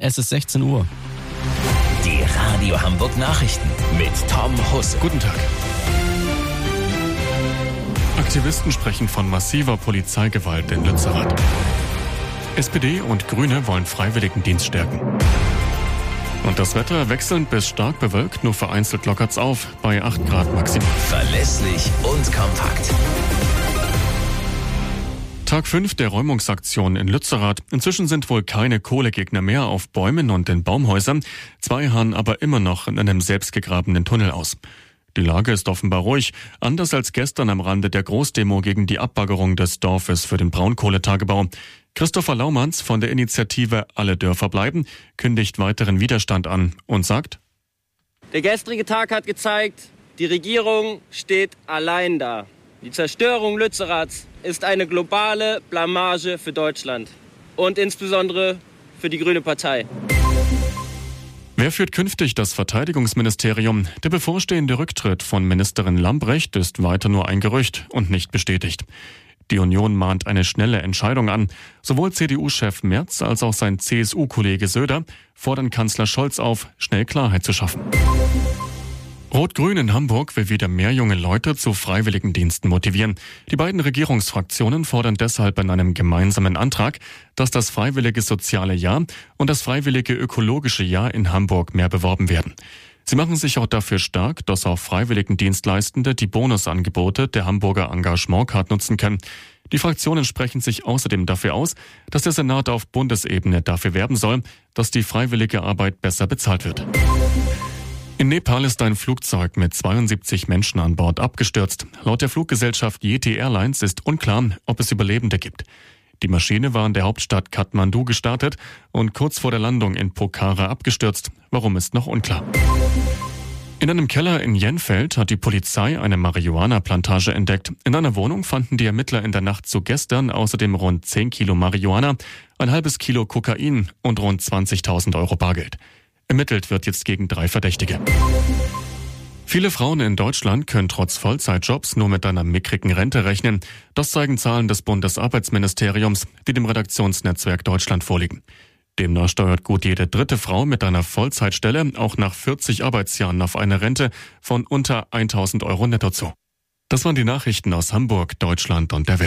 Es ist 16 Uhr. Die Radio Hamburg Nachrichten mit Tom Husse. Guten Tag. Aktivisten sprechen von massiver Polizeigewalt in Lützerath. SPD und Grüne wollen Freiwilligendienst stärken. Und das Wetter wechselnd bis stark bewölkt, nur vereinzelt lockert's auf bei 8 Grad maximal. Verlässlich und kompakt. Tag 5 der Räumungsaktion in Lützerath. Inzwischen sind wohl keine Kohlegegner mehr auf Bäumen und in Baumhäusern. 2 harren aber immer noch in einem selbstgegrabenen Tunnel aus. Die Lage ist offenbar ruhig, anders als gestern am Rande der Großdemo gegen die Abbaggerung des Dorfes für den Braunkohletagebau. Christopher Laumanns von der Initiative Alle Dörfer bleiben kündigt weiteren Widerstand an und sagt: Der gestrige Tag hat gezeigt, die Regierung steht allein da. Die Zerstörung Lützeraths ist eine globale Blamage für Deutschland und insbesondere für die Grüne Partei. Wer führt künftig das Verteidigungsministerium? Der bevorstehende Rücktritt von Ministerin Lambrecht ist weiter nur ein Gerücht und nicht bestätigt. Die Union mahnt eine schnelle Entscheidung an. Sowohl CDU-Chef Merz als auch sein CSU-Kollege Söder fordern Kanzler Scholz auf, schnell Klarheit zu schaffen. Rot-Grün in Hamburg will wieder mehr junge Leute zu Freiwilligendiensten motivieren. Die beiden Regierungsfraktionen fordern deshalb in einem gemeinsamen Antrag, dass das freiwillige soziale Jahr und das freiwillige ökologische Jahr in Hamburg mehr beworben werden. Sie machen sich auch dafür stark, dass auch Freiwilligendienstleistende die Bonusangebote der Hamburger Engagement-Card nutzen können. Die Fraktionen sprechen sich außerdem dafür aus, dass der Senat auf Bundesebene dafür werben soll, dass die freiwillige Arbeit besser bezahlt wird. In Nepal ist ein Flugzeug mit 72 Menschen an Bord abgestürzt. Laut der Fluggesellschaft Yeti Airlines ist unklar, ob es Überlebende gibt. Die Maschine war in der Hauptstadt Kathmandu gestartet und kurz vor der Landung in Pokhara abgestürzt. Warum ist noch unklar. In einem Keller in Jenfeld hat die Polizei eine Marihuana-Plantage entdeckt. In einer Wohnung fanden die Ermittler in der Nacht zu gestern außerdem rund 10 Kilo Marihuana, ein halbes Kilo Kokain und rund 20.000 Euro Bargeld. Ermittelt wird jetzt gegen 3 Verdächtige. Viele Frauen in Deutschland können trotz Vollzeitjobs nur mit einer mickrigen Rente rechnen. Das zeigen Zahlen des Bundesarbeitsministeriums, die dem Redaktionsnetzwerk Deutschland vorliegen. Demnach steuert gut jede 3. Frau mit einer Vollzeitstelle auch nach 40 Arbeitsjahren auf eine Rente von unter 1.000 Euro netto zu. Das waren die Nachrichten aus Hamburg, Deutschland und der Welt.